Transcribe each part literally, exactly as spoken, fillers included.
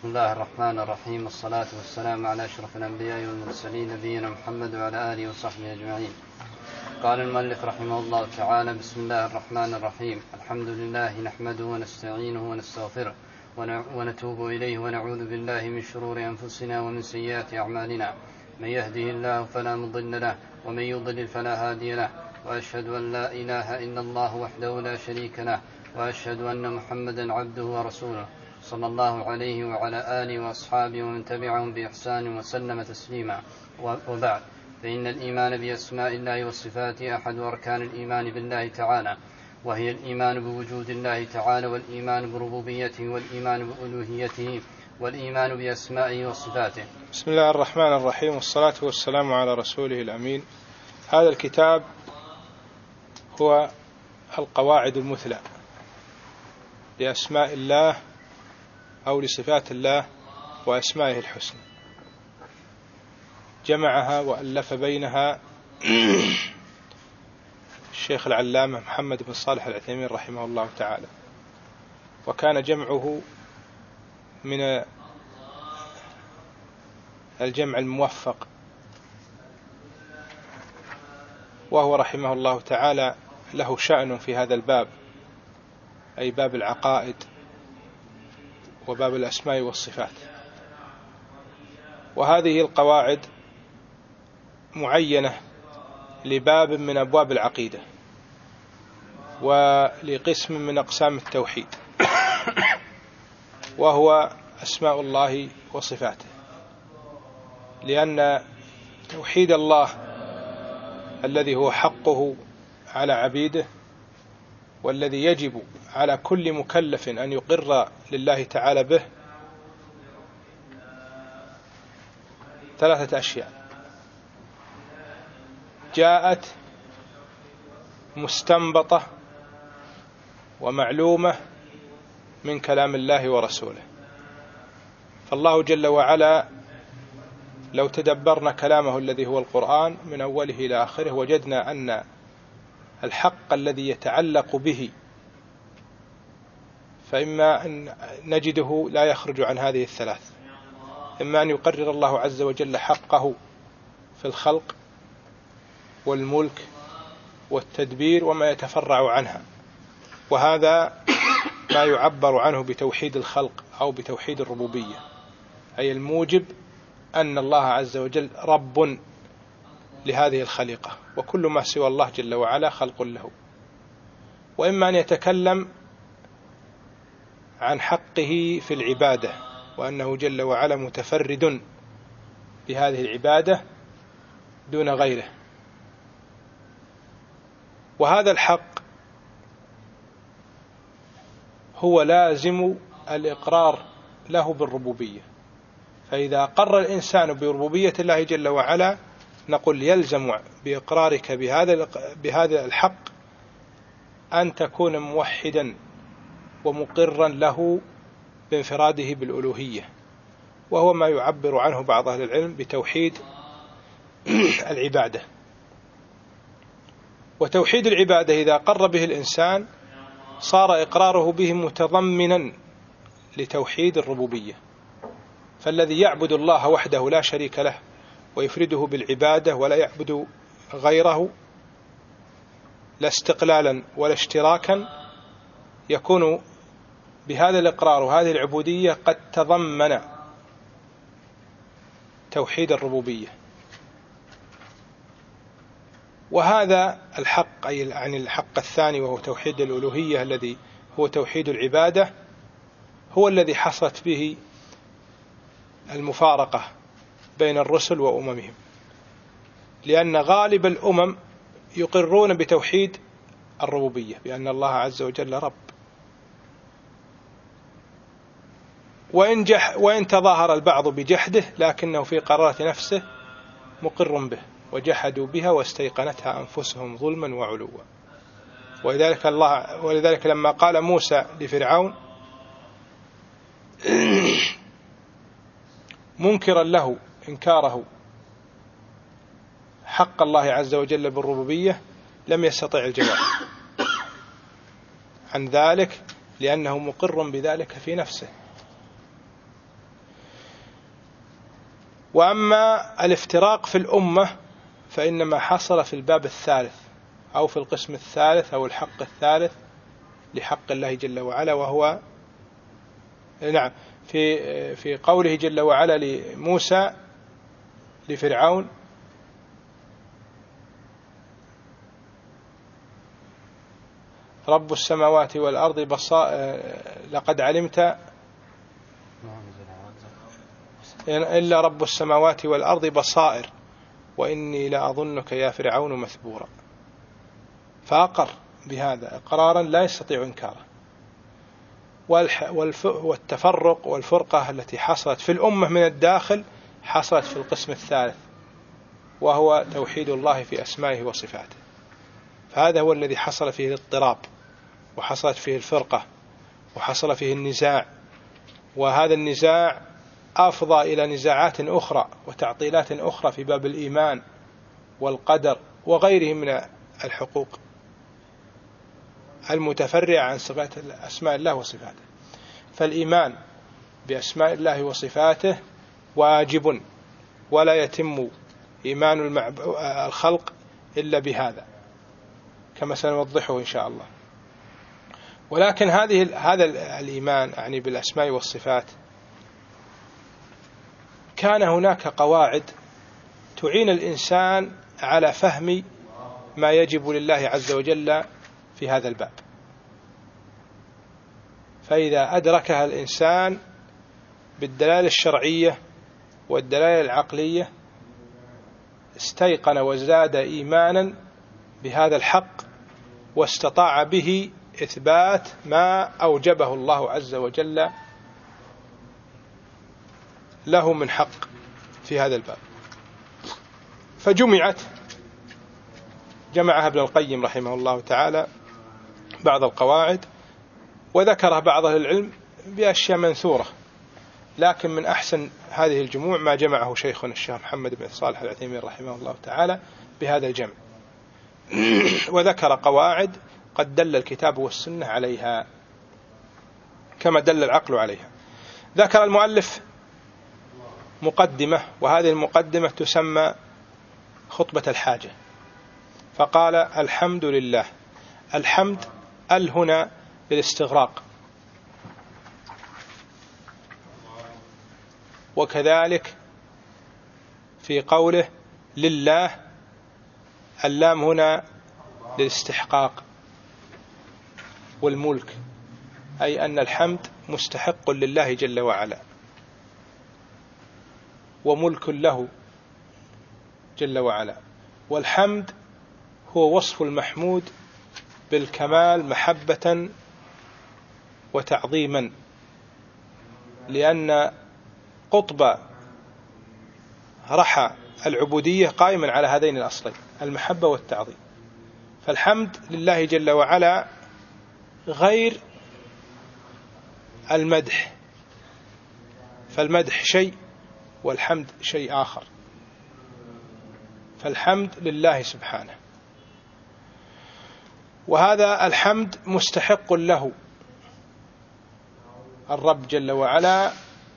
بسم الله الرحمن الرحيم، والصلاة والسلام على أشرف الأنبياء والمرسلين نبينا محمد وعلى آله وصحبه أجمعين. قال المؤلف رحمه الله تعالى: بسم الله الرحمن الرحيم. الحمد لله نحمده ونستعينه ونستغفره ونتوب إليه ونعوذ بالله من شرور أنفسنا ومن سيئات أعمالنا، من يهده الله فلا مضل له ومن يضلل فلا هادي له، وأشهد أن لا إله إلا الله وحده لا شريك له، وأشهد أن محمدا عبده ورسوله صلى الله عليه وعلى آله وأصحابه ومن تبعهم بإحسان وسلم تسليما. وبعد، فإن الإيمان بأسماء الله وصفاته أحد أركان الإيمان بالله تعالى، وهي الإيمان بوجود الله تعالى، والإيمان بربوبيته، والإيمان بألوهيته، والإيمان بأسمائه وصفاته. بسم الله الرحمن الرحيم، والصلاة والسلام على رسوله الأمين. هذا الكتاب هو القواعد المثلى لأسماء الله أو لصفات الله وأسمائه الحسنى، جمعها وألف بينها الشيخ العلامة محمد بن صالح العثيمين رحمه الله تعالى، وكان جمعه من الجمع الموفق، وهو رحمه الله تعالى له شأن في هذا الباب، أي باب العقائد وباب الأسماء والصفات. وهذه القواعد معينة لباب من أبواب العقيدة ولقسم من أقسام التوحيد، وهو أسماء الله وصفاته، لأن توحيد الله الذي هو حقه على عبيده، والذي يجب على كل مكلف أن يقر لله تعالى به، ثلاثة أشياء جاءت مستنبطة ومعلومة من كلام الله ورسوله. فالله جل وعلا لو تدبرنا كلامه الذي هو القرآن من أوله إلى آخره، وجدنا أن الحق الذي يتعلق به فإما أن نجده لا يخرج عن هذه الثلاث: إما أن يقرر الله عز وجل حقه في الخلق والملك والتدبير وما يتفرع عنها، وهذا ما يعبر عنه بتوحيد الخلق أو بتوحيد الربوبية، أي الموجب أن الله عز وجل رب لهذه الخليقة، وكل ما سوى الله جل وعلا خلق له. وإما أن يتكلم عن حقه في العبادة، وأنه جل وعلا متفرد بهذه العبادة دون غيره. وهذا الحق هو لازم الإقرار له بالربوبية، فإذا قر الإنسان بربوبية الله جل وعلا نقول يلزم بإقرارك بهذا بهذا الحق أن تكون موحدا ومقرا له بانفراده بالألوهية، وهو ما يعبر عنه بعض أهل العلم بتوحيد العبادة. وتوحيد العبادة إذا قر به الإنسان صار إقراره به متضمنا لتوحيد الربوبية، فالذي يعبد الله وحده لا شريك له ويفرده بالعبادة ولا يعبد غيره لا استقلالا ولا اشتراكا، يكون بهذا الإقرار وهذه العبودية قد تضمن توحيد الربوبية. وهذا الحق، أي يعني الحق الثاني وهو توحيد الألوهية الذي هو توحيد العبادة، هو الذي حصلت به المفارقة بين الرسل وأممهم، لأن غالب الأمم يقرون بتوحيد الربوبية بأن الله عز وجل رب، وإن, جح وإن تظاهر البعض بجحده لكنه في قرارة نفسه مقر به، وجحدوا بها واستيقنتها أنفسهم ظلما وعلوا. ولذلك, الله ولذلك لما قال موسى لفرعون منكرا له إنكاره حق الله عز وجل بالربوبية لم يستطع الجواب عن ذلك، لأنه مقر بذلك في نفسه. وأما الافتراق في الأمة فإنما حصل في الباب الثالث أو في القسم الثالث أو الحق الثالث لحق الله جل وعلا، وهو نعم في في قوله جل وعلا لموسى لفرعون: رب السماوات والأرض بصائر لقد علمت إلا رب السماوات والأرض بصائر وإني لأظنك يا فرعون مثبورا. فأقر بهذا إقرارا لا يستطيع إنكاره. والتفرق والفرقة التي حصلت في الأمة من الداخل حصلت في القسم الثالث، وهو توحيد الله في أسمائه وصفاته. فهذا هو الذي حصل فيه الاضطراب، وحصلت فيه الفرقة، وحصل فيه النزاع. وهذا النزاع أفضى إلى نزاعات أخرى وتعطيلات أخرى في باب الإيمان والقدر وغيره من الحقوق المتفرعة عن صفات أسماء الله وصفاته. فالإيمان بأسماء الله وصفاته واجب، ولا يتم إيمان الخلق إلا بهذا كما سنوضحه إن شاء الله. ولكن هذه هذا الإيمان يعني بالأسماء والصفات كان هناك قواعد تعين الإنسان على فهم ما يجب لله عز وجل في هذا الباب. فإذا أدركها الإنسان بالدلالة الشرعية والدلالة العقلية استيقن وزاد إيمانا بهذا الحق، واستطاع به إثبات ما أوجبه الله عز وجل له من حق في هذا الباب. فجمعت جمعها ابن القيم رحمه الله تعالى بعض القواعد، وذكرها بعض أهل العلم بأشياء منثورة، لكن من أحسن هذه الجموع ما جمعه شيخنا الشيخ محمد بن صالح العثيمين رحمه الله تعالى بهذا الجمع. وذكر قواعد قد دل الكتاب والسنة عليها كما دل العقل عليها. ذكر المؤلف مقدمة، وهذه المقدمة تسمى خطبة الحاجة، فقال: الحمد لله. الحمد ال هنا للاستغراق، وكذلك في قوله لله اللام هنا للاستحقاق والملك، أي أن الحمد مستحق لله جل وعلا وملك له جل وعلا. والحمد هو وصف المحمود بالكمال محبة وتعظيما، لأن قطب رحى العبودية قائما على هذين الأصلين المحبة والتعظيم. فالحمد لله جل وعلا غير المدح، فالمدح شيء والحمد شيء آخر. فالحمد لله سبحانه، وهذا الحمد مستحق له الرب جل وعلا،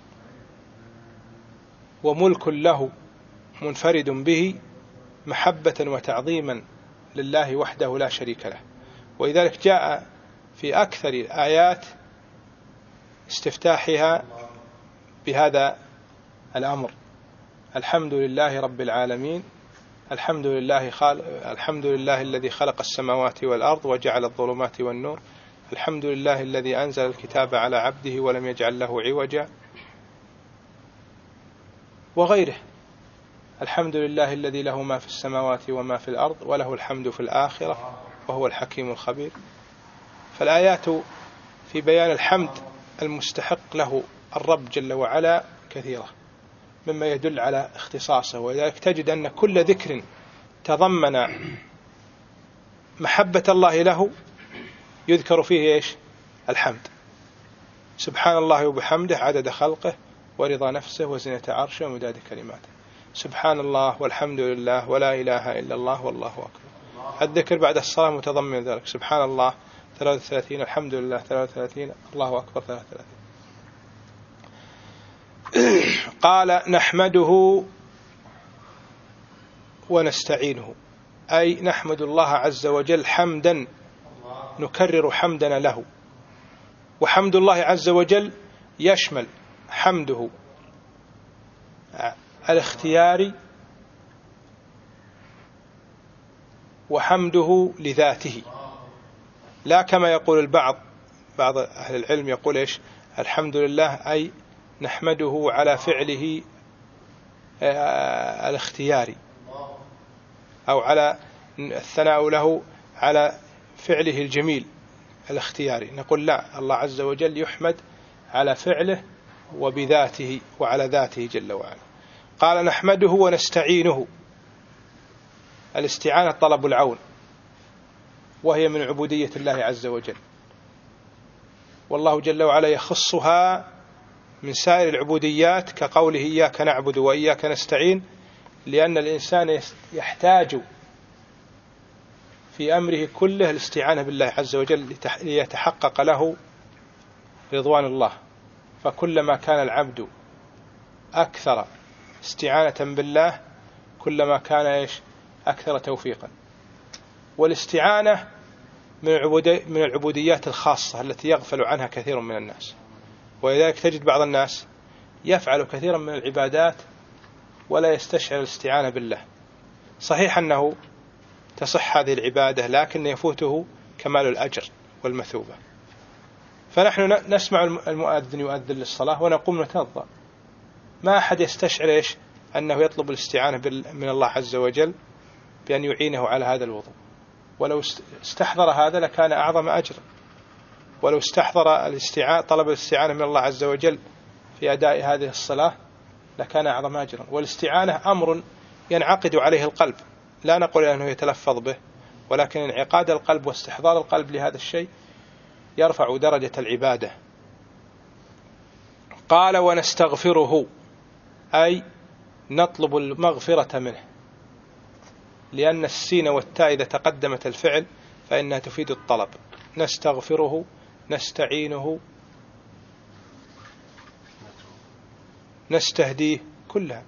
وملك له منفرد به محبة وتعظيما لله وحده لا شريك له. ولذلك جاء في أكثر الآيات استفتاحها بهذا الأمر: الحمد لله رب العالمين، الحمد لله خالق الحمد لله الذي خلق السماوات والأرض وجعل الظلمات والنور، الحمد لله الذي أنزل الكتاب على عبده ولم يجعل له عوجا، وغيره. الحمد لله الذي له ما في السماوات وما في الأرض وله الحمد في الآخرة وهو الحكيم الخبير. فالآيات في بيان الحمد المستحق له الرب جل وعلا كثيرة، مما يدل على اختصاصه. ولذلك تجد أن كل ذكر تضمن محبة الله له يذكر فيه إيش؟ الحمد. سبحان الله وبحمده عدد خلقه ورضا نفسه وزنة عرشه ومداد كلماته. سبحان الله والحمد لله ولا إله إلا الله والله أكبر. الذكر بعد الصلاة متضمن ذلك: سبحان الله ثلاثة وثلاثين، الحمد لله ثلاثة وثلاثين، الله أكبر ثلاثة وثلاثين. قال نحمده ونستعينه، أي نحمد الله عز وجل حمدا نكرر حمدنا له. وحمد الله عز وجل يشمل حمده الاختياري وحمده لذاته، لا كما يقول البعض بعض أهل العلم يقول إيش الحمد لله أي نحمده على فعله الاختياري، أو على الثناء له على فعله الجميل الاختياري. نقول لا، الله عز وجل يحمد على فعله وبذاته وعلى ذاته جل وعلا. قال نحمده ونستعينه، الاستعانة طلب العون، وهي من عبودية الله عز وجل، والله جل وعلا يخصها من سائر العبوديات كقوله إياك نعبد وإياك نستعين، لأن الإنسان يحتاج في أمره كله الاستعانة بالله عز وجل ليتحقق له رضوان الله. فكلما كان العبد أكثر استعانة بالله كلما كان إيش أكثر توفيقا. والاستعانة من العبوديات الخاصة التي يغفل عنها كثير من الناس، ولذلك تجد بعض الناس يفعل كثيرا من العبادات ولا يستشعر الاستعانة بالله. صحيح أنه تصح هذه العبادة، لكن يفوته كمال الأجر والمثوبة. فنحن نسمع المؤذن يؤذن للصلاة ونقوم نتوضأ، ما أحد يستشعر إيش أنه يطلب الاستعانة من الله عز وجل بأن يعينه على هذا الوضوء. ولو استحضر هذا لكان أعظم أجرا، ولو استحضر الاستعانة طلب الاستعانة من الله عز وجل في أداء هذه الصلاة لكان أعظم أجرا. والاستعانة أمر ينعقد عليه القلب، لا نقول أنه يتلفظ به، ولكن انعقاد القلب واستحضار القلب لهذا الشيء يرفع درجة العبادة. قال ونستغفره، أي نطلب المغفرة منه، لأن السين والتاء إذا تقدمت الفعل فإنها تفيد الطلب. نستغفره، نستعينه، نستهديه، كلها.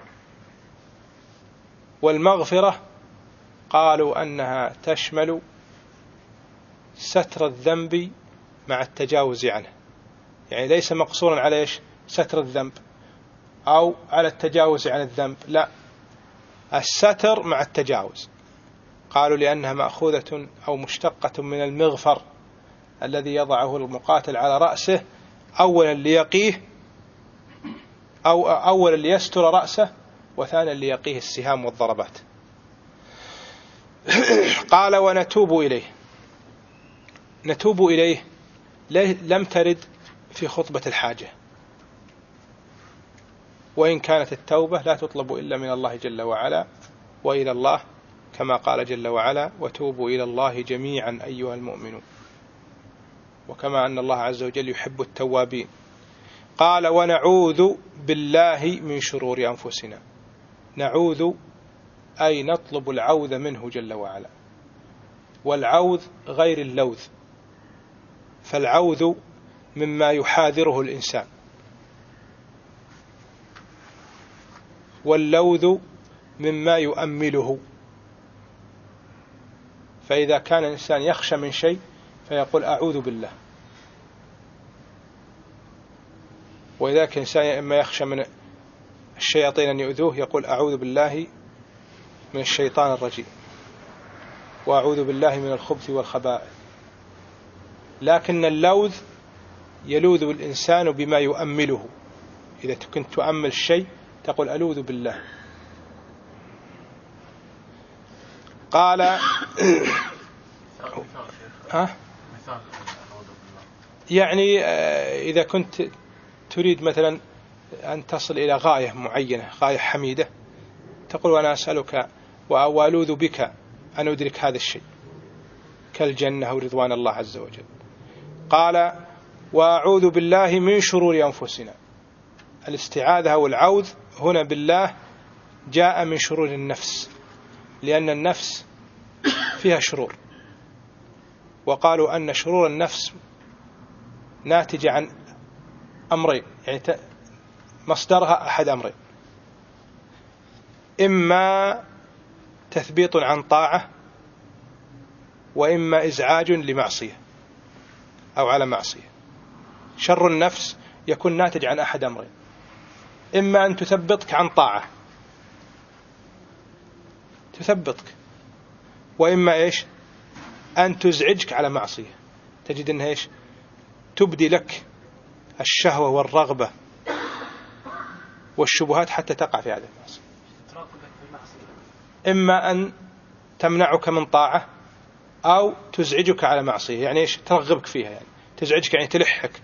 والمغفرة قالوا أنها تشمل ستر الذنب مع التجاوز عنه، يعني ليس مقصورا على إيش ستر الذنب أو على التجاوز عن الذنب، لا، الستر مع التجاوز. قالوا لأنها مأخوذة أو مشتقة من المغفر الذي يضعه المقاتل على رأسه أولا ليقيه أو أولا ليستر رأسه، وثانيا ليقيه السهام والضربات. قال ونتوب إليه. نتوب إليه لم ترد في خطبة الحاجة، وإن كانت التوبة لا تطلب إلا من الله جل وعلا وإلى الله، كما قال جل وعلا وتوبوا إلى الله جميعا أيها المؤمنون، وكما أن الله عز وجل يحب التوابين. قال ونعوذ بالله من شرور أنفسنا. نعوذ أي نطلب العوذ منه جل وعلا، والعوذ غير اللوذ، فالعوذ مما يحاذره الإنسان، واللوذ مما يؤمله. فإذا كان الإنسان يخشى من شيء فيقول أعوذ بالله، وإذا كان الإنسان إما يخشى من الشياطين أن يؤذوه يقول أعوذ بالله من الشيطان الرجيم، وأعوذ بالله من الخبث والخبائث. لكن اللوذ يلوذ الإنسان بما يؤمله، إذا كنت تؤمل الشيء تقول ألوذ بالله. قال ها؟ يعني إذا كنت تريد مثلا أن تصل إلى غاية معينة، غاية حميدة، تقول وأنا أسألك وألوذ بك أن أدرك هذا الشيء كالجنة ورضوان الله عز وجل. قال وأعوذ بالله من شرور أنفسنا. الاستعاذة والعوذ هنا بالله جاء من شرور النفس، لأن النفس فيها شرور، وقالوا أن شرور النفس ناتجة عن أمرين، يعني مصدرها أحد أمرين: إما تثبيط عن طاعة، وإما إزعاج لمعصية أو على معصية. شر النفس يكون ناتج عن أحد أمرين: إما أن تثبطك عن طاعة تثبطك، وإما إيش أن تزعجك على معصية، تجد أنها إيش تبدي لك الشهوة والرغبة والشبهات حتى تقع في هذه المعصية. إما أن تمنعك من طاعة أو تزعجك على معصية، يعني إيش ترغبك فيها، يعني تزعجك يعني تلحك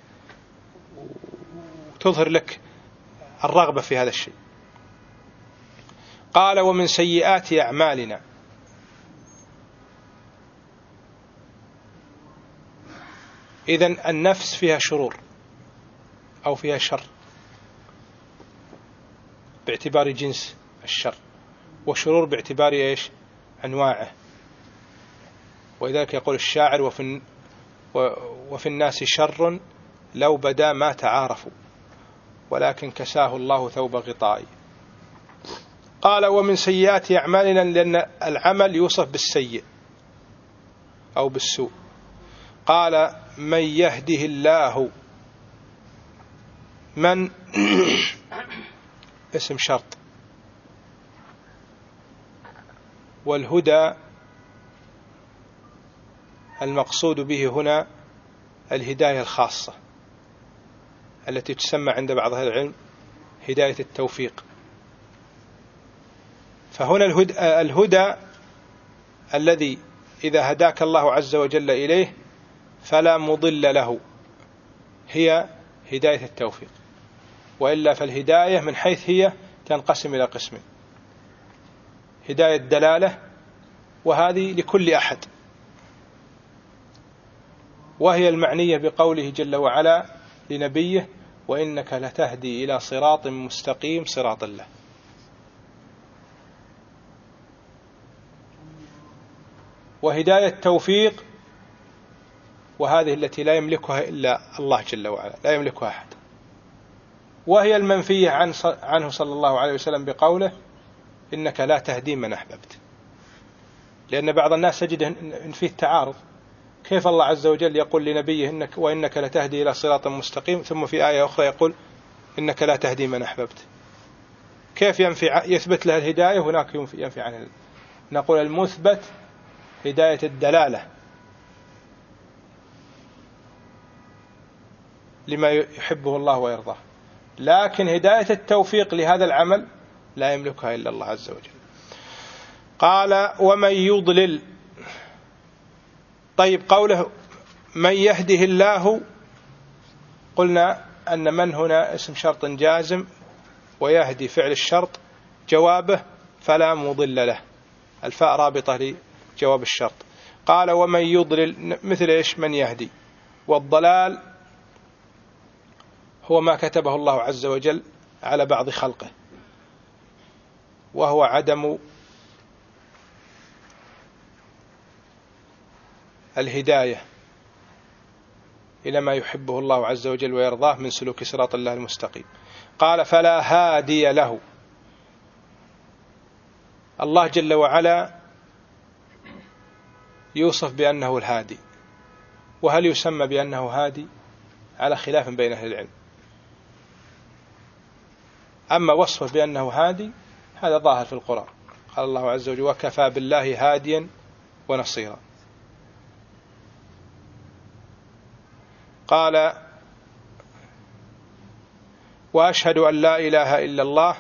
وتظهر لك الرغبة في هذا الشيء. قال: ومن سيئات أعمالنا. إذن النفس فيها شرور أو فيها شر باعتبار جنس الشر، وشرور باعتبار إيش أنواعه. ولذلك يقول الشاعر: وفي, وفي الناس شر لو بدا ما تعارفوا، ولكن كساه الله ثوب غطاء. قال: ومن سيئات أعمالنا، لأن العمل يوصف بالسيء أو بالسوء. قال: من يهده الله. من اسم شرط، والهدى المقصود به هنا الهداية الخاصة التي تسمى عند بعض أهل العلم هداية التوفيق. فهنا الهدى, الهدى الذي إذا هداك الله عز وجل إليه فلا مضل له هي هداية التوفيق، وإلا فالهداية من حيث هي تنقسم إلى قسمين: هداية دلالة، وهذه لكل أحد، وهي المعنية بقوله جل وعلا لنبيه: وإنك لتهدي إلى صراط مستقيم صراط الله. وهداية توفيق، وهذه التي لا يملكها إلا الله جل وعلا، لا يملكها أحد، وهي المنفية عنه صلى الله عليه وسلم بقوله: إنك لا تهدي من أحببت. لأن بعض الناس تجد إن فيه تعارض، كيف الله عز وجل يقول لنبيه إنك وإنك لتهدي إلى صراط مستقيم، ثم في آية أخرى يقول إنك لا تهدي من أحببت؟ كيف ينفي يثبت له الهداية هناك ينفي, ينفي عنه؟ نقول المثبت هداية الدلالة لما يحبه الله ويرضاه، لكن هداية التوفيق لهذا العمل لا يملكها إلا الله عز وجل. قال: ومن يضلل. طيب، قوله من يهده الله، قلنا أن من هنا اسم شرط جازم، ويهدي فعل الشرط، جوابه فلا مضل له، الفاء رابطة لجواب الشرط. قال: ومن يضلل، مثل إيش من يهدي. والضلال هو ما كتبه الله عز وجل على بعض خلقه، وهو عدم الهداية إلى ما يحبه الله عز وجل ويرضاه من سلوك صراط الله المستقيم. قال: فلا هادي له. الله جل وعلا يوصف بأنه الهادي، وهل يسمى بأنه هادي؟ على خلاف بين أهل العلم. أما وصفه بأنه هادي هذا ظاهر في القرآن، قال الله عز وجل: وكفى بالله هاديا ونصيرا. قال: وأشهد أن لا إله إلا الله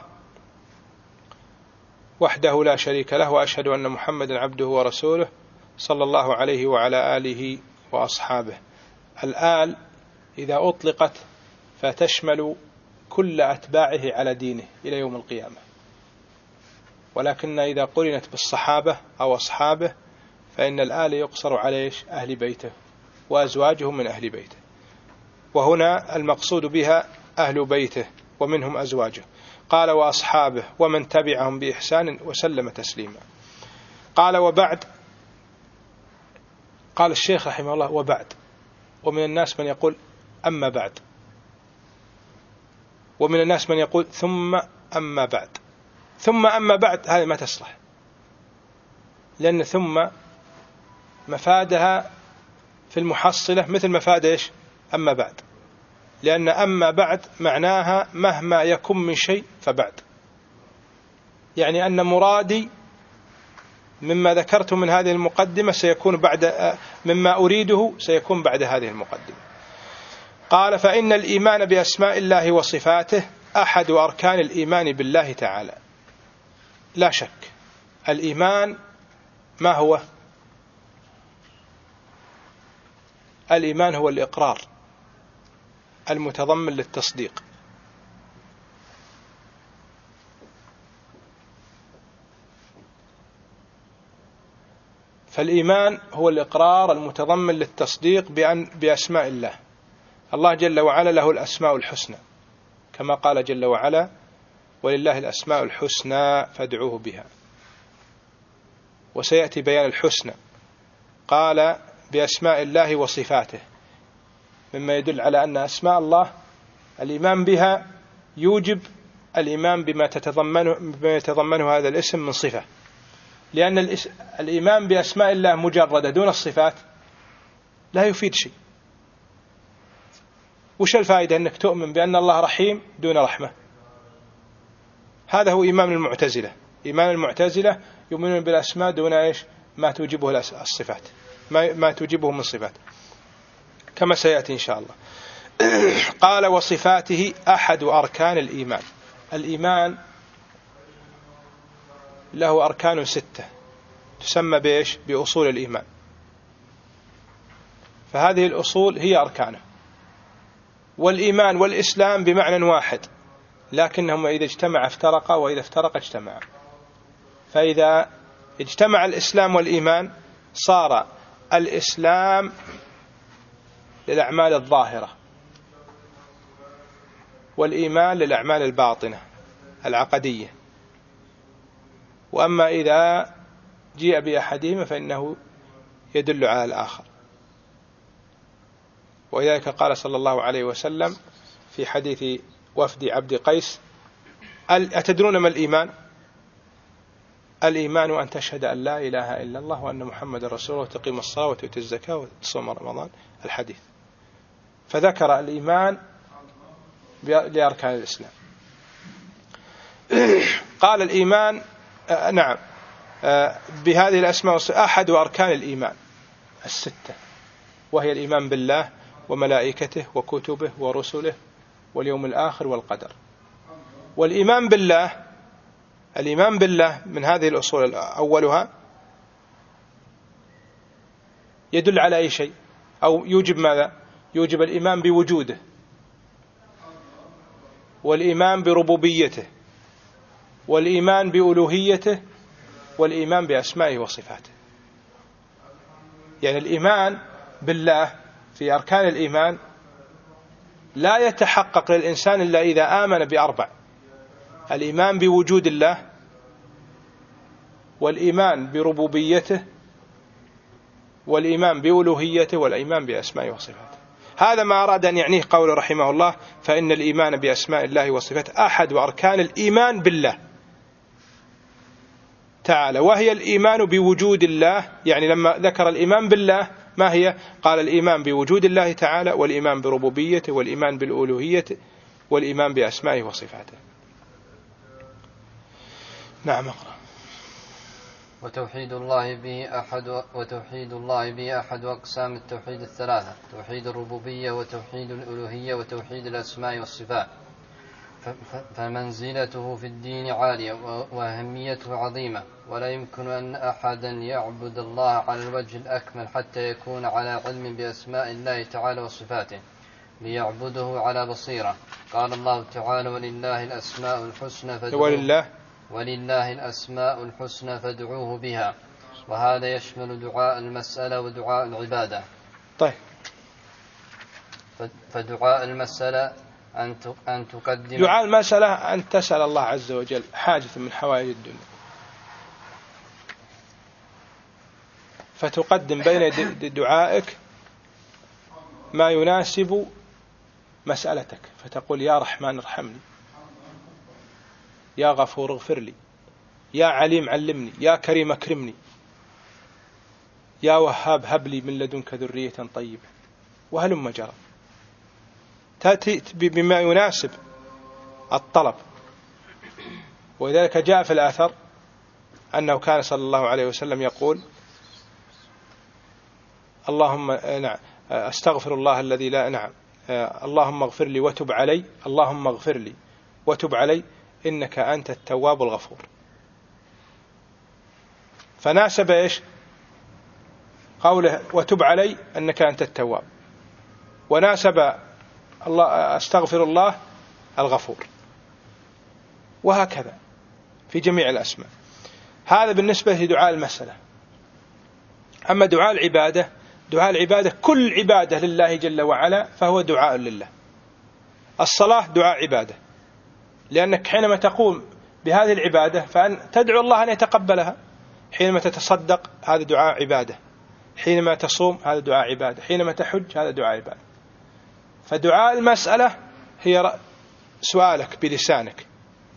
وحده لا شريك له، وأشهد أن محمدا عبده ورسوله صلى الله عليه وعلى آله وأصحابه. الآل إذا أطلقت فتشمل كل أتباعه على دينه إلى يوم القيامة، ولكن إذا قرنت بالصحابة أو أصحابه فإن الآل يقصر على أهل بيته وأزواجه من أهل بيته، وهنا المقصود بها أهل بيته ومنهم أزواجه. قال: وأصحابه ومن تبعهم بإحسان وسلم تسليما. قال: وبعد. قال الشيخ رحمه الله: وبعد. ومن الناس من يقول: أما بعد. ومن الناس من يقول ثم أما بعد. ثم أما بعد هذه ما تصلح، لأن ثم مفادها في المحصلة مثل مفاد إيش أما بعد، لأن أما بعد معناها مهما يكن من شيء فبعد، يعني أن مرادي مما ذكرت من هذه المقدمة سيكون بعد، مما أريده سيكون بعد هذه المقدمة. قال فإن الإيمان بأسماء الله وصفاته أحد أركان الإيمان بالله تعالى. لا شك الإيمان ما هو؟ الإيمان هو الإقرار المتضمن للتصديق. فالإيمان هو الإقرار المتضمن للتصديق بأن بأسماء الله. الله جل وعلا له الأسماء الحسنى، كما قال جل وعلا ولله الأسماء الحسنى فادعوه بها. وسيأتي بيان الحسنى، قال بأسماء الله وصفاته، مما يدل على أن أسماء الله الإيمان بها يوجب الإيمان بما تتضمنه, بما يتضمنه هذا الاسم من صفة، لأن الإيمان بأسماء الله مجردة دون الصفات لا يفيد شيء. وش الفائدة أنك تؤمن بأن الله رحيم دون رحمة؟ هذا هو إيمان المعتزلة. إيمان المعتزلة يؤمنون بالأسماء دون إيش ما توجبه الصفات، ما, ما توجبه من صفات، كما سيأتي إن شاء الله. قال وصفاته أحد أركان الإيمان. الإيمان له أركان ستة تسمى بإيش؟ بأصول الإيمان. فهذه الأصول هي أركانه. والإيمان والإسلام بمعنى واحد، لكنهم إذا اجتمع افترقا وإذا افترق اجتمعا. فإذا اجتمع الإسلام والإيمان صار الإسلام للأعمال الظاهرة، والإيمان للأعمال الباطنة العقدية. وأما إذا جيء بأحدهما فإنه يدل على الآخر. ولذلك قال صلى الله عليه وسلم في حديث وفد عبد قيس أتدرون ما الإيمان؟ الإيمان أن تشهد أن لا إله إلا الله وأن محمد رسول الله وتقيم الصلاة وتؤتي الزكاة وتصوم رمضان، الحديث. فذكر الإيمان لأركان الإسلام. قال الإيمان آه نعم آه بهذه الأسماء أحد أركان الإيمان الستة، وهي الإيمان بالله وملائكته وكتبه ورسله واليوم الآخر والقدر. والإيمان بالله، الإيمان بالله من هذه الأصول أولها يدل على أي شيء أو يوجب ماذا؟ يوجب الإيمان بوجوده، والإيمان بربوبيته، والإيمان بألوهيته، والإيمان بأسمائه وصفاته. يعني الإيمان بالله في أركان الإيمان لا يتحقق للإنسان إلا إذا آمن بأربع: الإيمان بوجود الله، والإيمان بربوبيته، والإيمان بألوهيته، والإيمان بأسمائه وصفاته. هذا ما أراد أن يعنيه قوله رحمه الله فإن الإيمان بأسماء الله وصفاته أحد أركان الإيمان بالله تعالى، وهي الإيمان بوجود الله. يعني لما ذكر الإيمان بالله ما هي؟ قال الإيمان بوجود الله تعالى، والإيمان بربوبيته، والإيمان بالألوهية، والإيمان بأسمائه وصفاته. نعم اقرأ. وتوحيد الله به أحد وتوحيد الله به أحد أقسام التوحيد الثلاثة: توحيد الربوبية وتوحيد الألوهية وتوحيد الأسماء والصفات. فمنزلته في الدين عالية وأهميته عظيمة، ولا يمكن أن أحدا يعبد الله على الوجه الأكمل حتى يكون على علم بأسماء الله تعالى وصفاته ليعبده على بصيرة. قال الله تعالى ولله الأسماء الحسنى فادعوه ولله ولله الأسماء الحسنى فادعوه بها، وهذا يشمل دعاء المسألة ودعاء العبادة. طيب. فدعاء المسألة أن تقدم دعاء المسألة أن تسأل الله عز وجل حاجة من حوائج الدنيا، فتقدم بين دعائك ما يناسب مسألتك فتقول يا رحمن ارحمني، يا غفور اغفر لي، يا عليم علمني، يا كريم اكرمني، يا وهاب هب لي من لدنك ذرية طيبة، وهلم جرى، تأتي بما يناسب الطلب. ولذلك جاء في الآثر أنه كان صلى الله عليه وسلم يقول اللهم نعم أستغفر الله الذي لا نعم اللهم اغفر لي وتب علي، اللهم اغفر لي وتب علي إنك أنت التواب الغفور. فناسب إيش قوله وتب علي أنك أنت التواب، وناسب الله أستغفر الله الغفور، وهكذا في جميع الأسماء. هذا بالنسبة لدعاء المسألة. أما دعاء العبادة، دعاء العبادة كل عبادة لله جل وعلا فهو دعاء لله. الصلاة دعاء عبادة، لأنك حينما تقوم بهذه العبادة فأن تدعو الله أن يتقبلها. حينما تتصدق هذا دعاء عبادة، حينما تصوم هذا دعاء عبادة، حينما تحج هذا دعاء عبادة. فدعاء المسألة هي سؤالك بلسانك،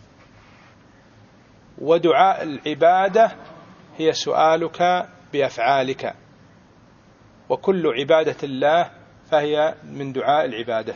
ودعاء العبادة هي سؤالك بأفعالك، وكل عبادة الله فهي من دعاء العبادة.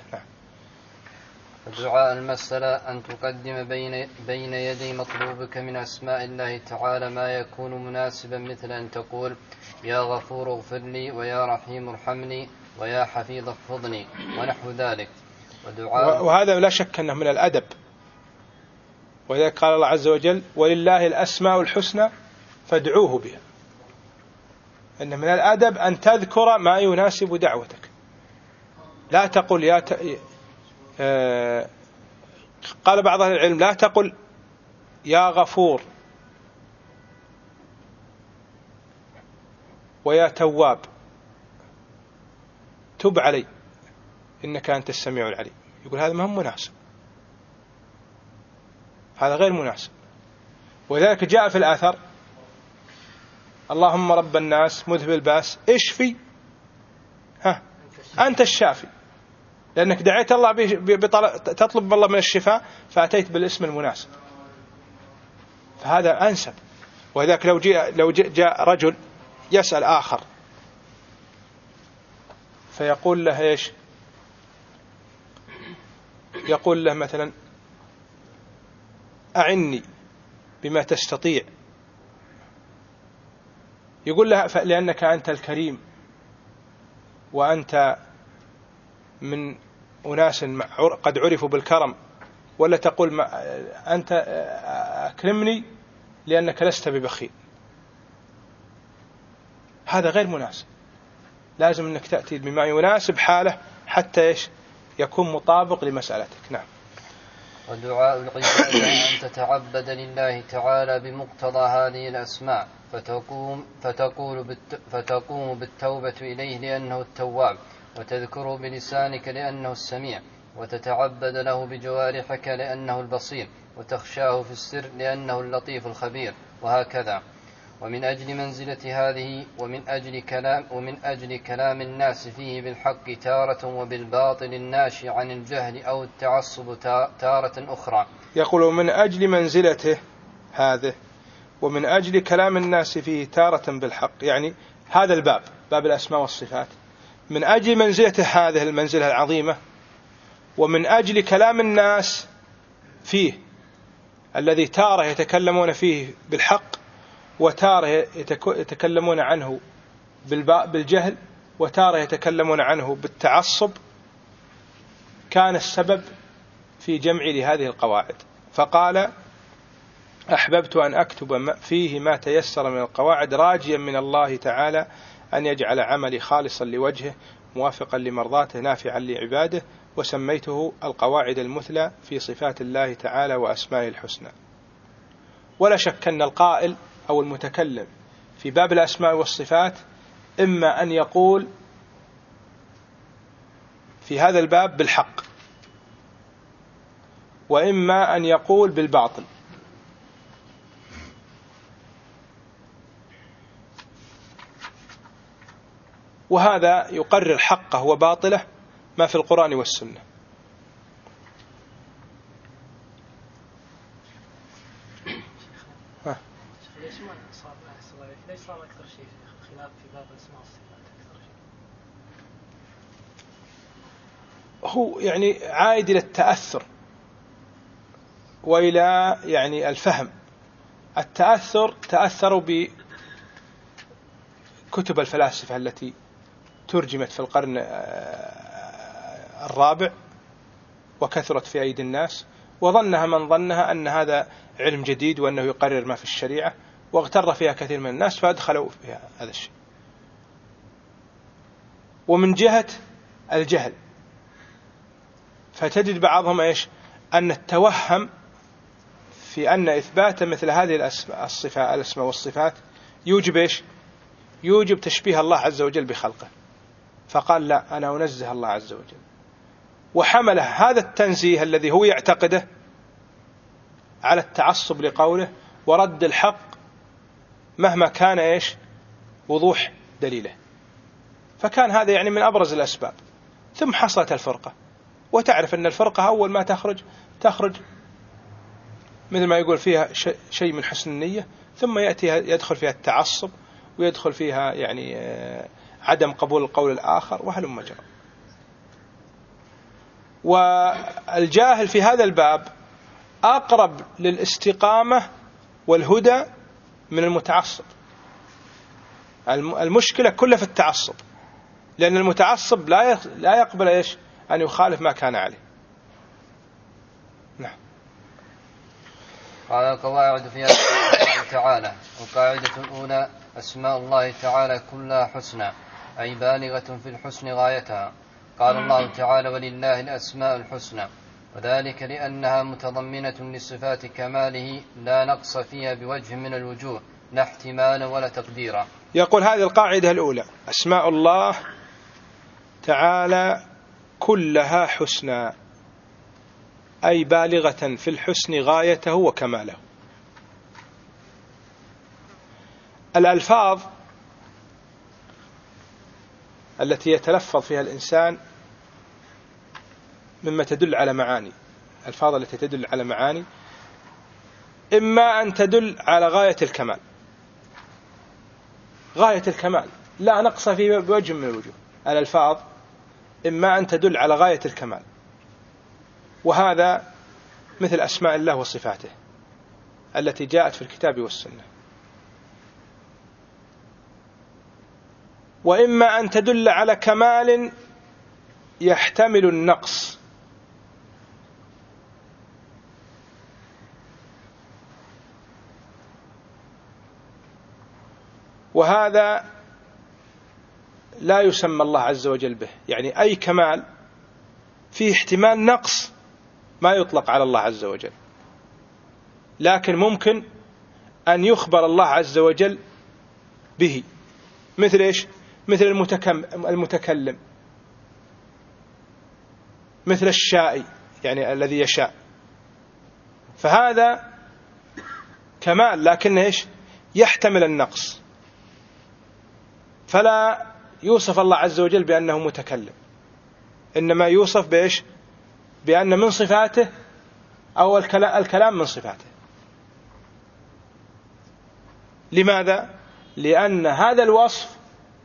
دعاء المسألة أن تقدم بين, بين يدي مطلوبك من أسماء الله تعالى ما يكون مناسبا، مثل أن تقول يا غفور اغفر لي، ويا رحيم ارحمني، ويا حفيظ احفظني، ونحو ذلك. ودعاء وهذا لا شك أنه من الأدب. ولذلك قال الله عز وجل ولله الأسماء الحسنى فادعوه بها. أن من الأدب أن تذكر ما يناسب دعوتك، لا تقل يا ت... آه... قال بعض أهل العلم لا تقل يا غفور ويا تواب تب علي إنك أنت السميع العليم. يقول هذا ما هو مناسب، هذا غير مناسب. ولذلك جاء في الآثر اللهم رب الناس مذهب الباس اشفي ها أنت الشافي، لأنك دعيت الله تطلب الله من الشفاء فأتيت بالاسم المناسب، فهذا أنسب. ولذلك لو جاء لو جاء رجل يسأل آخر فيقول له إيش، يقول له مثلا أعني بما تستطيع، يقول له لأنك أنت الكريم وأنت من أناس قد عرفوا بالكرم، ولا تقول أنت أكرمني لأنك لست ببخيل. هذا غير مناسب. لازم أنك تأتي بما يناسب حاله حتى إيش يكون مطابق لمسألتك. نعم. ودعاء العبادة أن تتعبد لله تعالى بمقتضى هذه الأسماء، فتقوم, فتقول بالت فتقوم بالتوبة إليه لأنه التواب، وتذكره بلسانك لأنه السميع، وتتعبد له بجوارحك لأنه البصير، وتخشاه في السر لأنه اللطيف الخبير، وهكذا. ومن أجل منزلة هذه ومن أجل كلام, ومن أجل كلام الناس فيه بالحق تارة وبالباطل الناشئ عن الجهل أو التعصب تارة أخرى. يقول من أجل منزلته هذه ومن أجل كلام الناس فيه تارة بالحق، يعني هذا الباب باب الأسماء والصفات من أجل منزلته هذه المنزلة العظيمة، ومن أجل كلام الناس فيه الذي تارة يتكلمون فيه بالحق، وتارة يتكلمون عنه بالجهل، وتارة يتكلمون عنه بالتعصب، كان السبب في جمع لهذه القواعد. فقال أحببت أن أكتب فيه ما تيسر من القواعد راجيا من الله تعالى أن يجعل عملي خالصا لوجهه موافقا لمرضاته نافعا لعباده، وسميته القواعد المثلى في صفات الله تعالى وأسمائه الحسنى. ولا شك أن القائل أو المتكلم في باب الأسماء والصفات إما أن يقول في هذا الباب بالحق، وإما أن يقول بالباطل. وهذا يقرر حقه وباطله ما في القرآن والسنة. ليش ما صار ليش صار أكثر شيء خلاف في باب الأسماء والصفات أكثر شيء؟ هو يعني عائد إلى التأثر وإلى يعني الفهم. التأثر تأثروا بكتب الفلاسفة التي ترجمت في القرن الرابع وكثرت في أيدي الناس، وظنها من ظنها أن هذا علم جديد وأنه يقرر ما في الشريعة، واغتر فيها كثير من الناس فأدخلوا فيها هذا الشيء. ومن جهة الجهل فتجد بعضهم إيش أن التوهم في أن إثبات مثل هذه الصفات الأسماء والصفات يوجب إيش يوجب تشبيه الله عز وجل بخلقه، فقال لا أنا أنزه الله عز وجل، وحمل هذا التنزيه الذي هو يعتقده على التعصب لقوله ورد الحق مهما كان إيش وضوح دليله. فكان هذا يعني من أبرز الأسباب. ثم حصلت الفرقة، وتعرف أن الفرقة أول ما تخرج تخرج مثل ما يقول فيها شيء من حسن النية، ثم يأتي يدخل فيها التعصب، ويدخل فيها يعني عدم قبول القول الآخر وهلم جرى. والجاهل في هذا الباب أقرب للاستقامة والهدى من المتعصب. المشكلة كلها في التعصب، لأن المتعصب لا لا يقبل إيش أن يخالف ما كان عليه. نعم. قال القواعد في أسماء الله تعالى. القاعدة الأولى: أسماء الله تعالى كلها حسنى، أي بالغة في الحسن غايتها. قال الله تعالى: ولله الأسماء الحسنى، وذلك لأنها متضمنة لصفات كماله لا نقص فيها بوجه من الوجوه، لا احتمالا ولا تقديرا. يقول هذه القاعدة الأولى: أسماء الله تعالى كلها حسنى، أي بالغة في الحسن غايته وكماله. الألفاظ التي يتلفظ فيها الإنسان مما تدل على معاني، الألفاظ التي تدل على معاني إما أن تدل على غاية الكمال، غاية الكمال لا نقص فيه بوجه من الوجوه. الألفاظ إما أن تدل على غاية الكمال، وهذا مثل أسماء الله وصفاته التي جاءت في الكتاب والسنة، وإما أن تدل على كمال يحتمل النقص، وهذا لا يسمى الله عز وجل به. يعني أي كمال فيه احتمال نقص ما يطلق على الله عز وجل، لكن ممكن أن يخبر الله عز وجل به. مثل إيش؟ مثل المتكلم، مثل الشائي يعني الذي يشاء، فهذا كمال لكن إيش يحتمل النقص، فلا يوصف الله عز وجل بأنه متكلم، إنما يوصف بإيش؟ بأن من صفاته أو الكلام من صفاته. لماذا؟ لأن هذا الوصف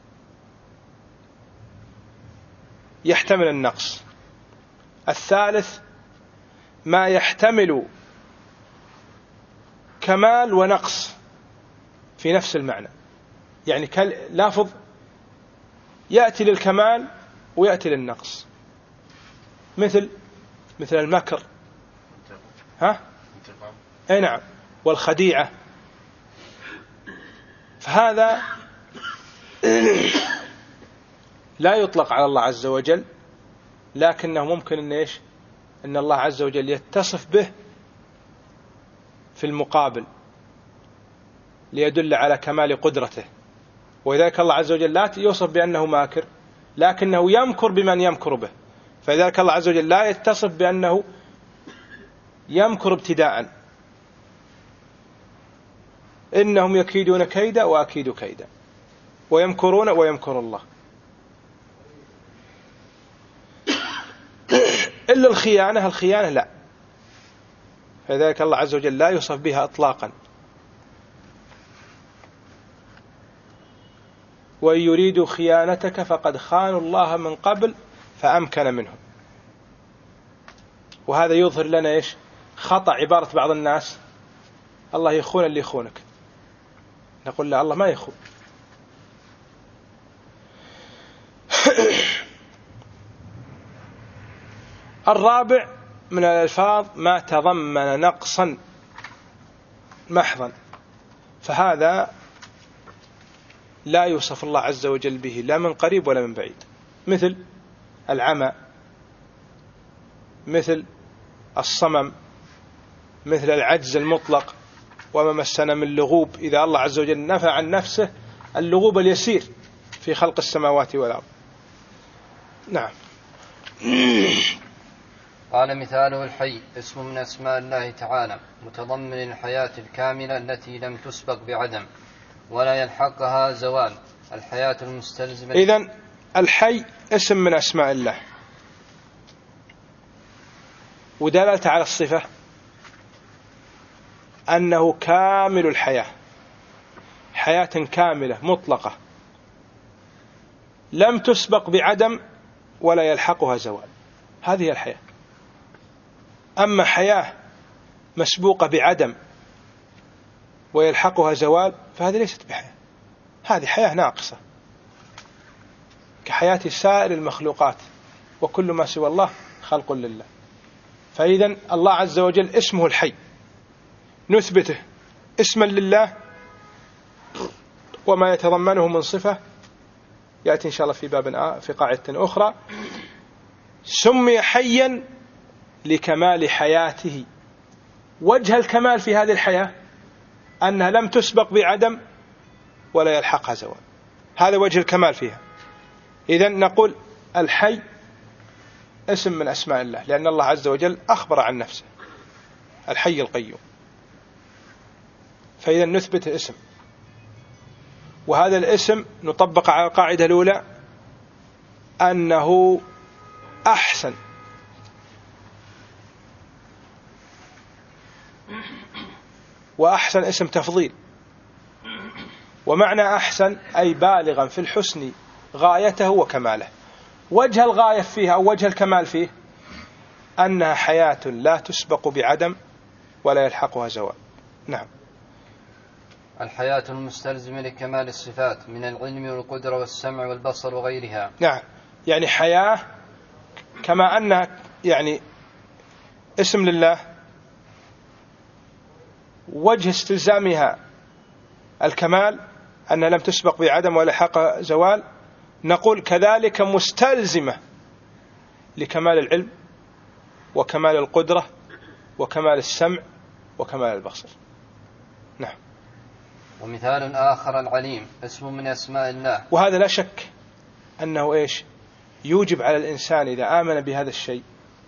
يحتمل النقص. الثالث ما يحتمل كمال ونقص في نفس المعنى، يعني لافظ يأتي للكمال ويأتي للنقص، مثل مثل المكر، ها؟ أي نعم، والخديعة. فهذا لا يطلق على الله عز وجل، لكنه ممكن أن إيش؟ أن الله عز وجل يتصف به في المقابل ليدل على كمال قدرته. ولذلك الله عز وجل لا يوصف بأنه ماكر، لكنه يمكر بمن يمكر به. فلذلك الله عز وجل لا يتصف بأنه يمكر ابتداء، إنهم يكيدون كيدا وأكيد كيدا ويمكرون ويمكر الله. إلا الخيانة، الخيانة لا، فلذلك الله عز وجل لا يوصف بها إطلاقا. وإن يريدوا خيانتك فقد خانوا الله من قبل فأمكن منهم. وهذا يظهر لنا إيش؟ خطأ عبارة بعض الناس: الله يخون اللي يخونك. نقول لا، الله ما يخون. الرابع من الألفاظ ما تضمن نقصا محضا، فهذا لا يوصف الله عز وجل به لا من قريب ولا من بعيد، مثل العمى، مثل الصمم، مثل العجز المطلق، وما مسنا من لغوب، إذا الله عز وجل نفى عن نفسه اللغوب اليسير في خلق السماوات والأرض. نعم. قال: مثاله الحي، اسم من أسماء الله تعالى، متضمن الحياة الكاملة التي لم تسبق بعدم ولا يلحقها زوال، الحياة المستلزمة. إذن الحي اسم من أسماء الله، ودلالته على الصفة أنه كامل الحياة، حياة كاملة مطلقة لم تسبق بعدم ولا يلحقها زوال، هذه الحياة. أما حياة مسبوقة بعدم ويلحقها زوال فهذه ليست بحياة، هذه حياة ناقصة كحياة سائر المخلوقات، وكل ما سوى الله خلق لله. فإذا الله عز وجل اسمه الحي، نثبته اسما لله، وما يتضمنه من صفة يأتي إن شاء الله في باب في قاعدة أخرى. سمي حيا لكمال حياته. وجه الكمال في هذه الحياة أنها لم تسبق بعدم ولا يلحقها زوال، هذا وجه الكمال فيها. إذن نقول الحي اسم من أسماء الله، لأن الله عز وجل أخبر عن نفسه الحي القيوم، فإذا نثبت اسم، وهذا الاسم نطبق على القاعدة الأولى أنه أحسن، وأحسن اسم تفضيل، ومعنى أحسن أي بالغا في الحسن غايته وكماله. وجه الغاية فيها أو وجه الكمال فيه أنها حياة لا تسبق بعدم ولا يلحقها زوال. نعم. الحياة المستلزمة لكمال الصفات من العلم والقدرة والسمع والبصر وغيرها. نعم، يعني حياة كما أنها يعني اسم لله، وجه استلزامها الكمال أنها لم تسبق بعدم ولا يلحقها زوال، نقول كذلك مستلزمة لكمال العلم وكمال القدرة وكمال السمع وكمال البصر. نعم. ومثال آخر العليم، اسم من أسماء الله، وهذا لا شك أنه إيش يوجب على الإنسان إذا آمن بهذا الشيء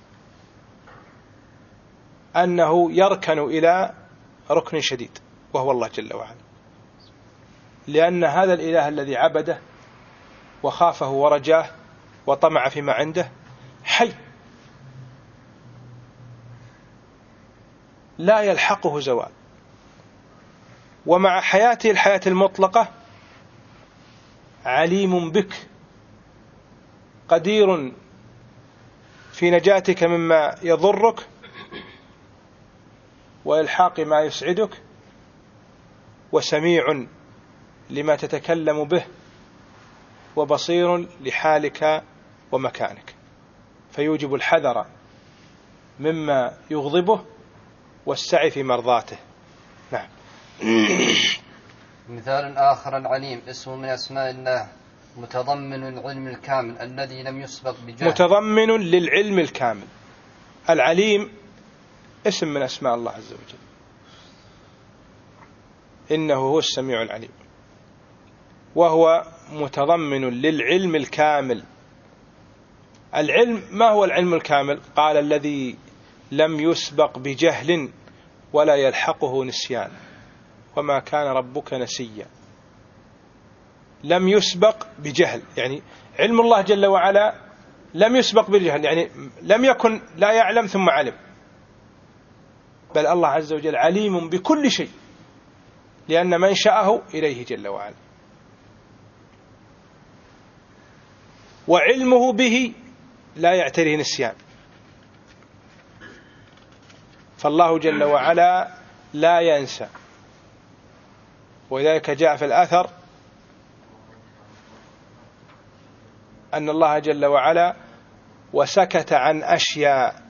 أنه يركن إلى ركن شديد وهو الله جل وعلا، لأن هذا الإله الذي عبده وخافه ورجاه وطمع فيما عنده حي لا يلحقه زوال، ومع حياته الحياة المطلقة عليم بك، قدير في نجاتك مما يضرك وإلحاق ما يسعدك، وسميع لما تتكلم به، وبصير لحالك ومكانك، فيوجب الحذر مما يغضبه والسعي في مرضاته. نعم. مثال آخر العليم، اسم من أسماء الله، متضمن العلم الكامل الذي لم يسبق بجهل. متضمن للعلم الكامل. العليم اسم من أسماء الله عز وجل، إنه هو السميع العليم، وهو متضمن للعلم الكامل. العلم ما هو العلم الكامل؟ قال الذي لم يسبق بجهل ولا يلحقه نسيان وما كان ربك نسيا. لم يسبق بجهل، يعني علم الله جل وعلا لم يسبق بالجهل، يعني لم يكن لا يعلم ثم علم، بل الله عز وجل عليم بكل شيء لأن من شاءه إليه جل وعلا. وعلمه به لا يعتريه نسيان. فالله جل وعلا لا ينسى، ولذلك جاء في الأثر أن الله جل وعلا وسكت عن أشياء،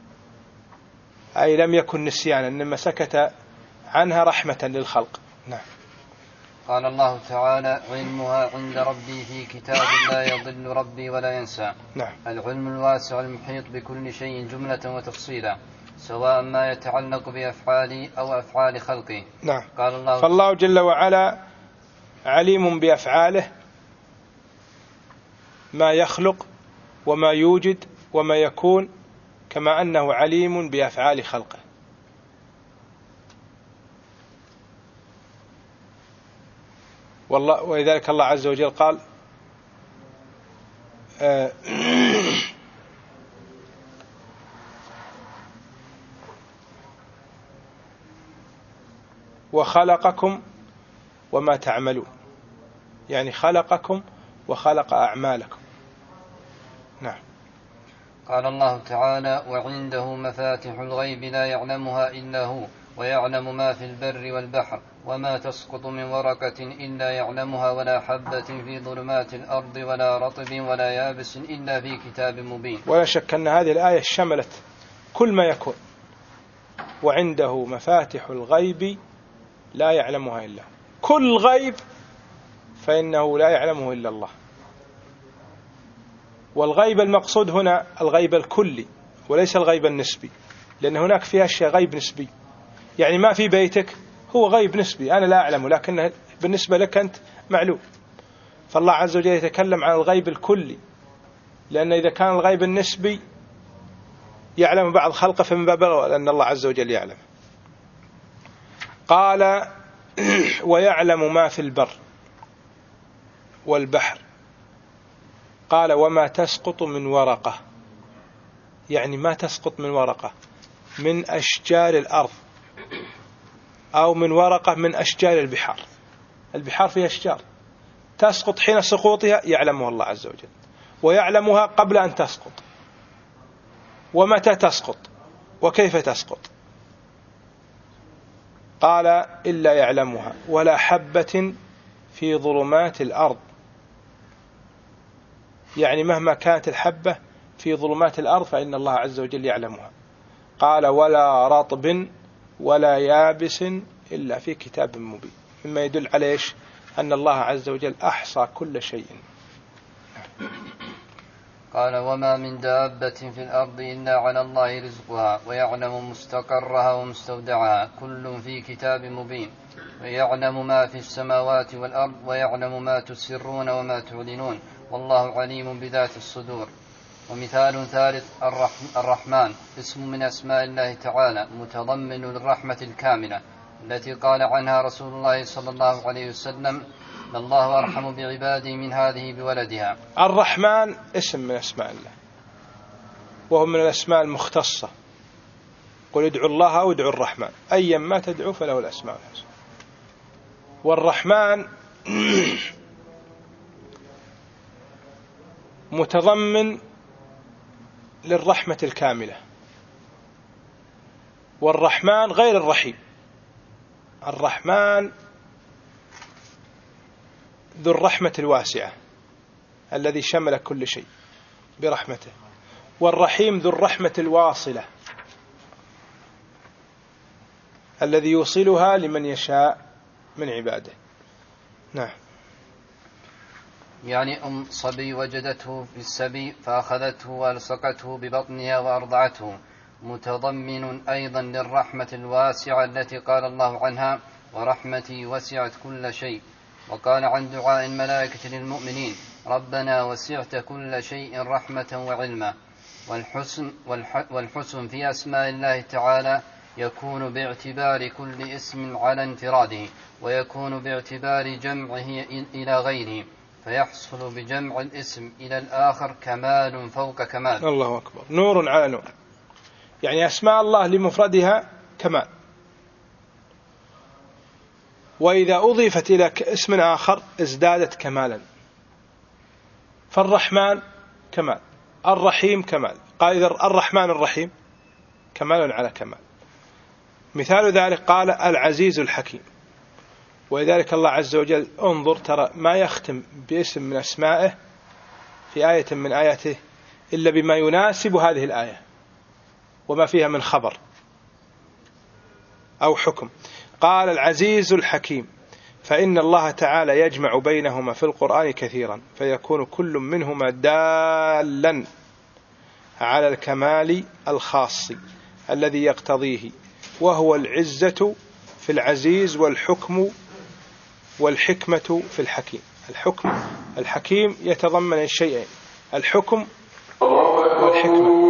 أي لم يكن نسيانا، إنما سكت عنها رحمة للخلق. نعم. قال الله تعالى: علمها عند ربي في كتاب لا يضل ربي ولا ينسى. نعم. العلم الواسع المحيط بكل شيء جملة وتفصيلا، سواء ما يتعلق بأفعاله أو أفعال خلقه. نعم. قال الله فالله جل وعلا عليم بأفعاله، ما يخلق وما يوجد وما يكون، كما أنه عليم بأفعال خلقه. والله ولذلك الله عز وجل قال آه وخلقكم وما تعملون، يعني خلقكم وخلق أعمالكم. نعم. قال الله تعالى: وعنده مفاتح الغيب لا يعلمها إلا هو ويعلم ما في البر والبحر وما تسقط من ورقة إلا يعلمها ولا حبة في ظلمات الأرض ولا رطب ولا يابس إلا في كتاب مبين. ولا شك أن هذه الآية شملت كل ما يكون. وعنده مفاتح الغيب لا يعلمها إلا هو، كل غيب فإنه لا يعلمه إلا الله. والغيب المقصود هنا الغيب الكلي وليس الغيب النسبي، لأن هناك في أشياء غيب نسبي، يعني ما في بيتك هو غيب نسبي، أنا لا أعلمه لكنه بالنسبة لك أنت معلوم. فالله عز وجل يتكلم عن الغيب الكلي، لأن إذا كان الغيب النسبي يعلم بعض خلقه فمن باب أولى لأن الله عز وجل يعلم. قال: ويعلم ما في البر والبحر. قال: وما تسقط من ورقة، يعني ما تسقط من ورقة من أشجار الأرض أو من ورقة من أشجار البحار. البحار فيها أشجار تسقط، حين سقوطها يعلمها الله عز وجل، ويعلمها قبل أن تسقط، ومتى تسقط وكيف تسقط. قال: إلا يعلمها ولا حبة في ظلمات الأرض، يعني مهما كانت الحبة في ظلمات الأرض فإن الله عز وجل يعلمها. قال: ولا رطب ولا يابس إلا في كتاب مبين، مما يدل على إيش؟ أن الله عز وجل أحصى كل شيء. قال: وما من دابة في الأرض إلا على الله رزقها ويعلم مستقرها ومستودعها كل في كتاب مبين، ويعلم ما في السماوات والأرض ويعلم ما تسرون وما تعلنون والله عليم بذات الصدور. ومثال ثالث: الرحمن اسم من أسماء الله تعالى متضمن للرحمة الكاملة التي قال عنها رسول الله صلى الله عليه وسلم: الله أرحم بعباده من هذه بولدها. الرحمن اسم من أسماء الله، وهو من الأسماء المختصة. قل ادعوا الله أو ادعوا الرحمن أيا ما تدعو فله الأسماء الحسنى. والرحمن متضمن للرحمة الكاملة، والرحمن غير الرحيم. الرحمن ذو الرحمة الواسعة الذي شمل كل شيء برحمته، والرحيم ذو الرحمة الواصلة الذي يوصلها لمن يشاء من عباده. نعم. يعني أم صبي وجدته في السبي فأخذته وألصقته ببطنها وأرضعته، متضمن أيضا للرحمة الواسعة التي قال الله عنها: ورحمتي وسعت كل شيء. وقال عن دعاء الملائكة للمؤمنين: ربنا وسعت كل شيء رحمة وعلما. والحسن, والحسن في أسماء الله تعالى يكون باعتبار كل اسم على انفراده، ويكون باعتبار جمعه إلى غيره، فيحصل بجمع الاسم إلى الآخر كمال فوق كمال. الله أكبر، نور على نور. يعني أسماء الله لمفردها كمال، وإذا أضيفت إلى اسم آخر ازدادت كمالا. فالرحمن كمال، الرحيم كمال. قال إذا الرحمن الرحيم كمال على كمال. مثال ذلك قال العزيز الحكيم. ولذلك الله عز وجل انظر ترى ما يختم باسم من أسمائه في آية من آياته إلا بما يناسب هذه الآية وما فيها من خبر أو حكم. قال العزيز الحكيم، فإن الله تعالى يجمع بينهما في القرآن كثيرا، فيكون كل منهما دالا على الكمال الخاص الذي يقتضيه، وهو العزة في العزيز والحكم والحكمة في الحكيم. الحكم الحكيم يتضمن الشيئين، الحكم والحكمة.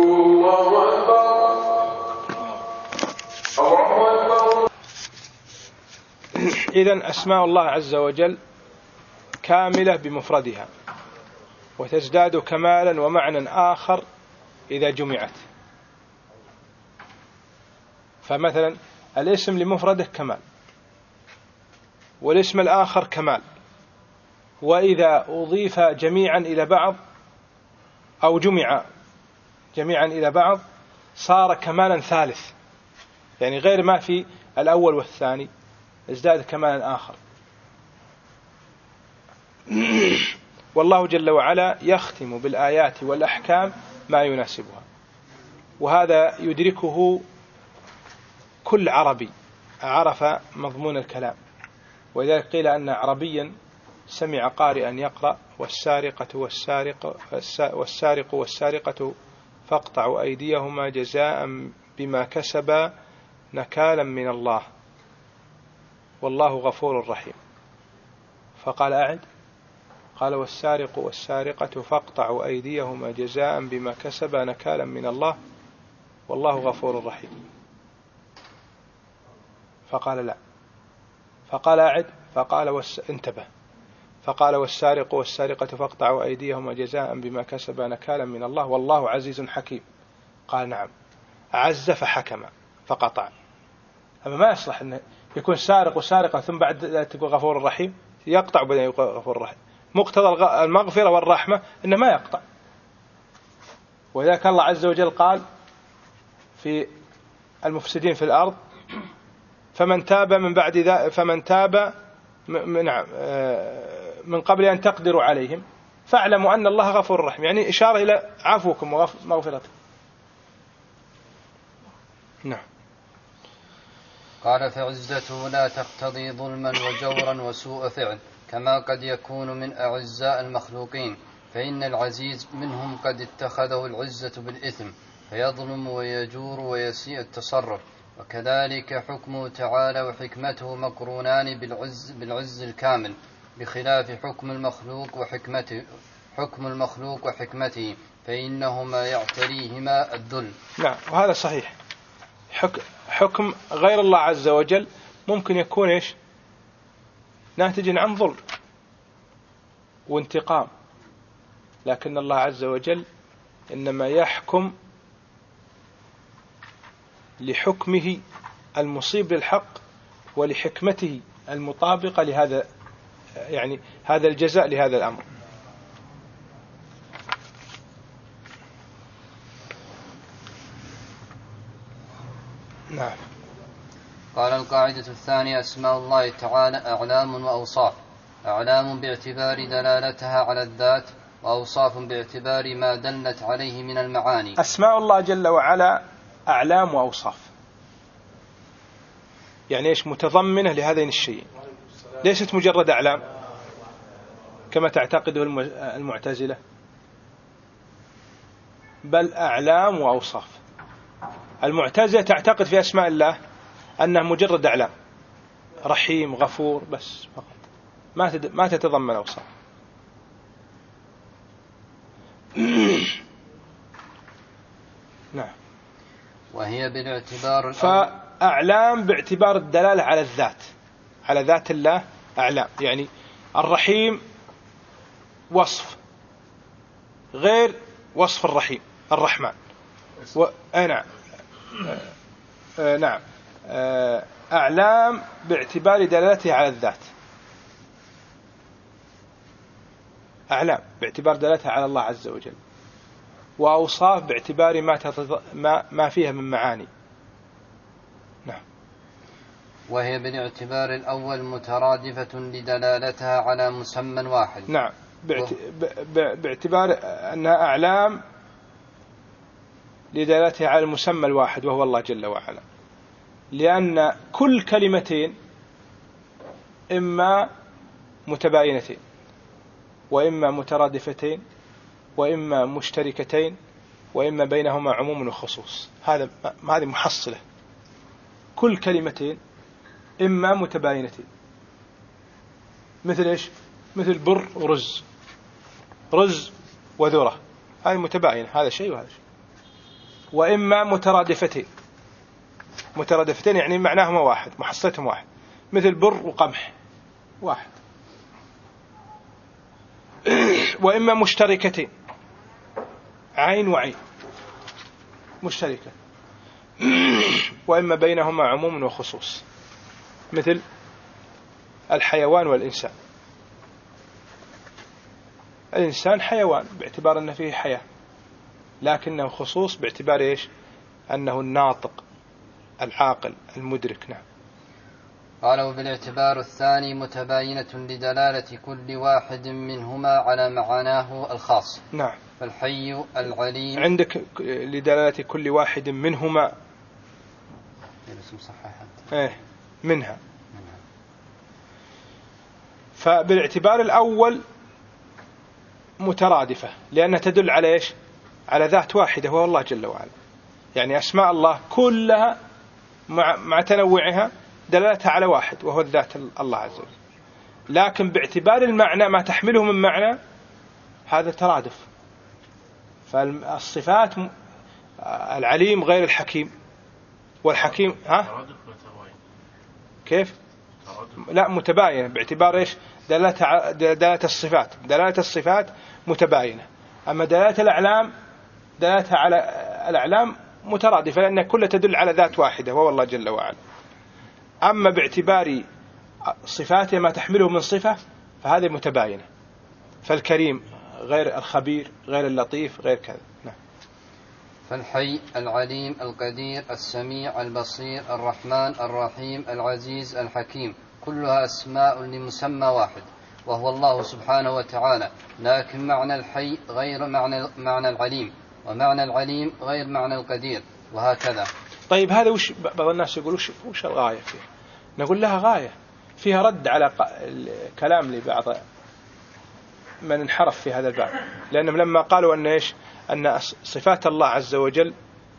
إذن أسماء الله عز وجل كاملة بمفردها، وتزداد كمالا ومعنى آخر إذا جمعت. فمثلا الاسم لمفرده كمال، والاسم الآخر كمال، وإذا أضيف جميعا إلى بعض أو جمع جميعا إلى بعض صار كمالا ثالث، يعني غير ما في الأول والثاني، ازداد كمالا آخر. والله جل وعلا يختم بالآيات والأحكام ما يناسبها، وهذا يدركه كل عربي عرف مضمون الكلام. ولذلك قيل أن عربيا سمع قارئا يقرأ والسارقة والسارق والسارق والسارقة فاقطعوا أيديهما جزاء بما كسبا نكالا من الله والله غفور رحيم. فقال أعد، قال والسارق والسارقة فاقطعوا أيديهما جزاء بما كسبا نكالا من الله والله غفور رحيم. فقال لا، فقال أعد، فقال والس... انتبه، فقال والسارق والسارقة فاقطعوا أيديهما جزاء بما كسبا نكالا من الله والله عزيز حكيم. قال نعم، عز فحكم فقطع. أما ما يصلح أن يكون سارق وسارقة ثم بعد تقول غفور رحيم، يقطع بدأ يقول غفور رحيم. مقتضى المغفرة والرحمة إنه ما يقطع. وذلك الله عز وجل قال في المفسدين في الأرض فمن تاب من بعد ذا فمن تاب نعم من قبل أن تقدروا عليهم فاعلموا أن الله غفور رحيم، يعني إشارة إلى عفوكم ومغفرتكم. نعم. قال فعزته لا تقتضي ظلما وجورا وسوء فعل كما قد يكون من أعزاء المخلوقين، فإن العزيز منهم قد اتخذه العزة بالإثم فيظلم ويجور ويسيء التصرف. وكذلك حكمه تعالى وحكمته مقرونان بالعز, بالعز الكامل، بخلاف حكم المخلوق وحكمته حكم المخلوق وحكمته فإنهما يعتريهما الذل. نعم، وهذا صحيح. حكم غير الله عز وجل ممكن يكون إيش؟ ناتج عن ظلم وانتقام، لكن الله عز وجل إنما يحكم لحكمه المصيب للحق ولحكمته المطابقة لهذا، يعني هذا الجزاء لهذا الأمر. نعم. قال القاعدة الثانية: أسماء الله تعالى أعلام وأوصاف. أعلام باعتبار دلالتها على الذات، وأوصاف باعتبار ما دلت عليه من المعاني. أسماء الله جل وعلا أعلام وأوصاف، يعني إيش؟ متضمنة لهذين الشيء، ليست مجرد أعلام كما تعتقده المعتزلة، بل أعلام وأوصاف. المعتزلة تعتقد في أسماء الله أنها مجرد أعلام، رحيم غفور بس فقط، ما ما تتضمن أوصاف. نعم. وهي بالاعتبار فأعلام باعتبار الدلالة على الذات، على ذات الله أعلام. يعني الرحيم وصف غير وصف الرحيم الرحمن و... نعم نعم أعلام باعتبار دلالته على الذات، أعلام باعتبار دلالتها على الله عز وجل. وأوصاف باعتبار ما, تتض... ما... ما فيها من معاني. نعم. وهي بالاعتبار الأول مترادفة لدلالتها على مسمى واحد. نعم، باعت... ب... باعتبار أنها أعلام لدلالتها على المسمى الواحد وهو الله جل وعلا، لأن كل كلمتين إما متباينتين وإما مترادفتين وإما مشتركتين وإما بينهما عموم وخصوص. هذا هذه محصلة. كل كلمتين إما متباينتين، مثل إيش؟ مثل بر ورز، رز وذرة، هذه متباينة، هذا شيء وهذا شيء. وإما مترادفتين، مترادفتين يعني معناهما واحد، محصلتهم واحد، مثل بر وقمح واحد. وإما مشتركتين، عين وعين مشتركة. وإما بينهما عموم وخصوص، مثل الحيوان والإنسان. الإنسان حيوان باعتبار أنه فيه حياة، لكنه خصوص باعتبار إيش؟ أنه الناطق العاقل المدرك. نعم. قال وبالاعتبار الثاني متباينة لدلالة كل واحد منهما على معناه الخاص. نعم. فالحي العليم عندك لدلالة كل واحد منهما ايه منها. منها. فبالاعتبار الأول مترادفة لأنها تدل على إيش؟ على ذات واحدة وهو الله جل وعلا. يعني أسماء الله كلها مع, مع تنوعها دلالتها على واحد وهو الذات الله عز وجل، لكن باعتبار المعنى ما تحمله من معنى هذا ترادف. فالصفات العليم غير الحكيم، والحكيم ها كيف؟ لا متباينة باعتبار إيش؟ دلالة دلالة الصفات، دلالة الصفات متباينة، أما دلالة الأعلام دلالتها على الأعلام مترادفة لأن كلها تدل على ذات واحدة وهو الله جل وعلا. أما باعتبار صفاته ما تحمله من صفة فهذه متباينة. فالكريم غير الخبير غير اللطيف غير كذا. نعم. فالحي العليم القدير السميع البصير الرحمن الرحيم العزيز الحكيم كلها أسماء لمسمى واحد وهو الله سبحانه وتعالى، لكن معنى الحي غير معنى معنى العليم، ومعنى العليم غير معنى القدير، وهكذا. طيب هذا وش بعض الناس يقولوا وش, وش الغاية فيه؟ نقول لها غاية فيها رد على الكلام لبعض من انحرف في هذا الباب، لأنهم لما قالوا أن إيش؟ أن صفات الله عز وجل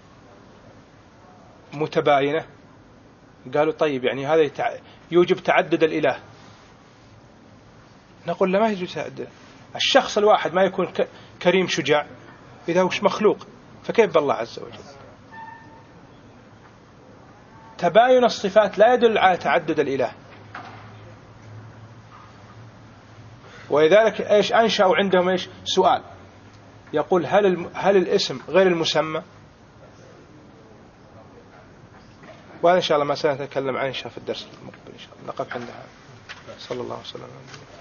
متباينة، قالوا طيب يعني هذا يوجب تعدد الإله. نقول لا، ما يوجب تعدد. الشخص الواحد ما يكون كريم شجاع إذا هوش مخلوق، فكيف بالله عز وجل؟ تباين الصفات لا يدل على تعدد الإله. ولذلك إيش أنشأوا عندهم إيش؟ سؤال يقول هل هل الاسم غير المسمى؟ وهذا إن شاء الله ما سنتكلم عنه إن شاء الله في الدرس المقبل إن شاء الله. نقف عندها. صلى الله وسلم.